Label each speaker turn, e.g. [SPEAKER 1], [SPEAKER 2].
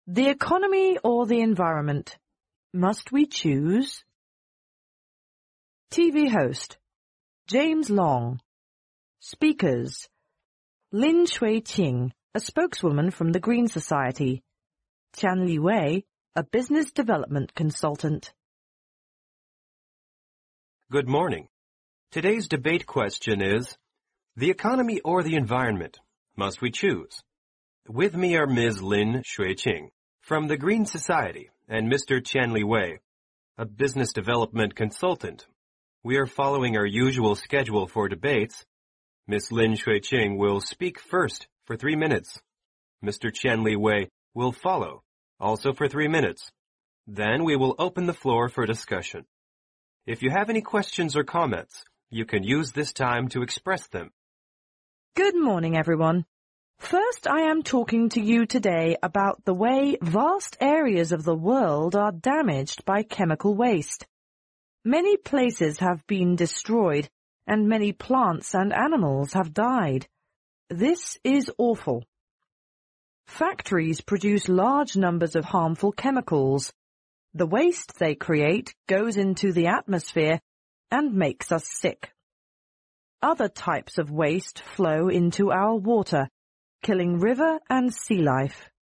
[SPEAKER 1] The economy or the environment? Must we choose? TV host, James Long. Speakers, Lin Shui-Qing, a spokeswoman from the Green Society. Qianli Wei, a business development consultant.
[SPEAKER 2] Good morning. Today's debate question is, the economy or the environment? Must we choose? With me are Ms. Lin Shui-Qing from the Green Society and Mr. Qianli Wei, a business development consultant. We are following our usual schedule for debates. Ms. Lin Shui-Qing will speak first for 3 minutes. Mr. Qianli Wei will follow, also for 3 minutes. Then we will open the floor for discussion. If you have any questions or comments, you can use this time to express them.
[SPEAKER 1] Good morning, everyone. First, I am talking to you today about the way vast areas of the world are damaged by chemical waste. Many places have been destroyed, and many plants and animals have died. This is awful. Factories produce large numbers of harmful chemicals. The waste they create goes into the atmosphere and makes us sick. Other types of waste flow into our water, killing river and sea life.